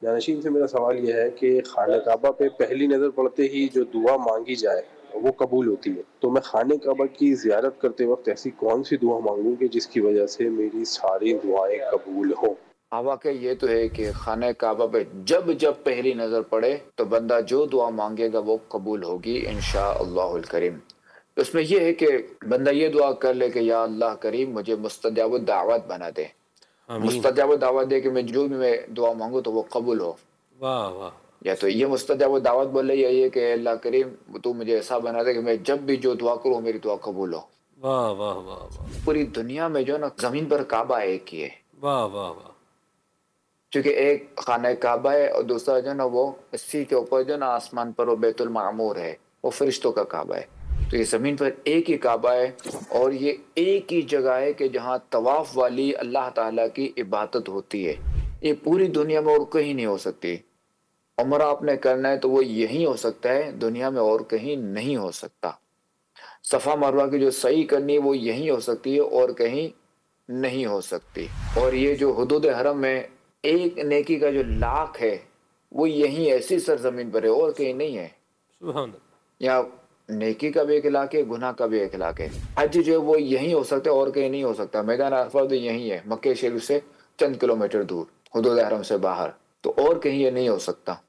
جانشین سے میرا سوال یہ ہے کہ خانہ کعبہ پہ پہلی نظر پڑتے ہی جو دعا مانگی جائے وہ قبول ہوتی ہے، تو میں خانہ کعبہ کی زیارت کرتے وقت ایسی کون سی دعا مانگوں کہ جس کی وجہ سے میری ساری دعائیں قبول ہوں؟ واقع یہ تو ہے کہ خانہ کعبہ پہ جب پہلی نظر پڑے تو بندہ جو دعا مانگے گا وہ قبول ہوگی انشاءاللہ الکریم۔ اس میں یہ ہے کہ بندہ یہ دعا کر لے کہ یا اللہ کریم مجھے مستجاب الدعوات بنا دے، آمین۔ مستجاب الدعوات دے کہ میں جو بھی میں دعا مانگوں تو وہ قبول ہو۔ واہ واہ یا تو یہ مستجاب الدعوت بولے یا یہ کہ اللہ کریم تو مجھے ایسا بنا دے کہ میں جب بھی جو دعا کروں میری دعا قبول ہو۔ واہ واہ واہ واہ پوری دنیا میں جو ہے نا زمین پر کعبہ ایک ہی ہے، واہ واہ واہ چونکہ ایک خانہ کعبہ ہے اور دوسرا جو ہے نا وہ اسی کے اوپر جو ہے نا آسمان پر وہ بیت المعمور ہے، وہ فرشتوں کا کعبہ ہے۔ تو یہ زمین پر ایک ہی کعبہ ہے اور یہ ایک ہی جگہ ہے کہ جہاں طواف والی اللہ تعالیٰ کی عبادت ہوتی ہے۔ یہ پوری دنیا میں اور کہیں نہیں ہو سکتی۔ عمرہ آپ نے کرنا ہے تو وہ یہیں ہو سکتا ہے، دنیا میں اور کہیں نہیں ہو سکتا۔ صفا مروہ کی جو سعی کرنی ہے وہ یہیں ہو سکتی ہے اور کہیں نہیں ہو سکتی۔ اور یہ جو حدود حرم میں ایک نیکی کا جو لاکھ ہے وہ یہیں ایسی سرزمین پر ہے اور کہیں نہیں ہے۔ سبحان اللہ۔ یا نیکی کا بھی ایک علاقہ ہے، گناہ کا بھی ایک علاقہ ہے۔ حج جو ہے وہ یہیں ہو سکتا ہے اور کہیں نہیں ہو سکتا۔ میدان عرفہ تو یہیں ہے، مکہ شریف سے چند کلومیٹر دور، حدود حرم سے باہر، تو اور کہیں یہ نہیں ہو سکتا۔